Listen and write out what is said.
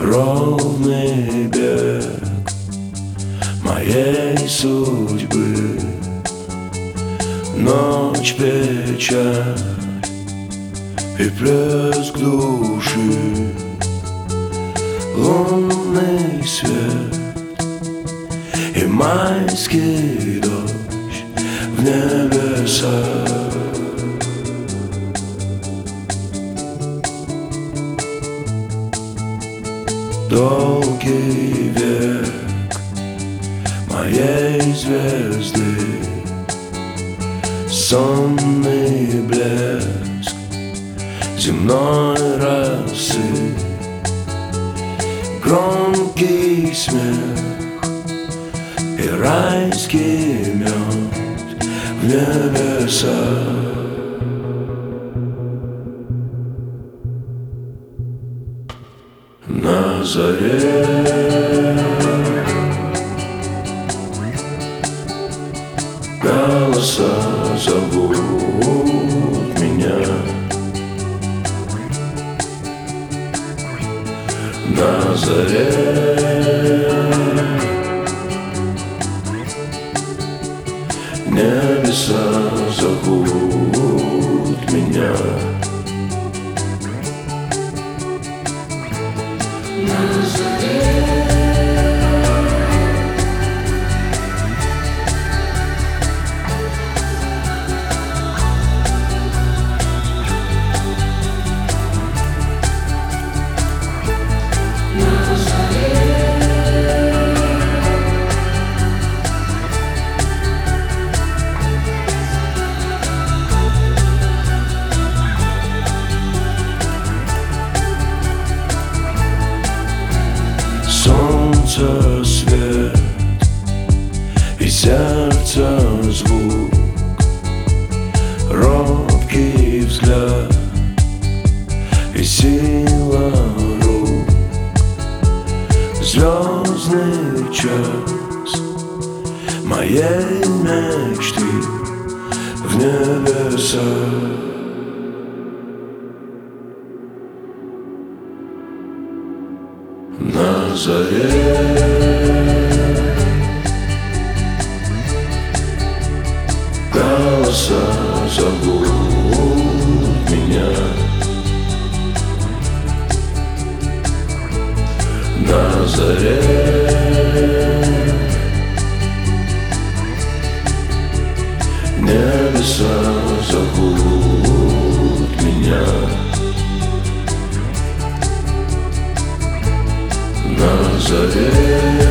ровный бег моей судьбы. Ночь, печаль и плеск души, лунный свет и майский дождь в небесах. Долгий век моей звезды, сонный блеск земной росы, громкий смех и райский мед в небесах. На заре голоса зовут меня. На заре небеса зовут меня. Солнце свет и сердце звук, робкий взгляд и сила рук, звездный час моей мечты в небесах. На заре голоса зовут меня. На заре небеса зовут меня. На заре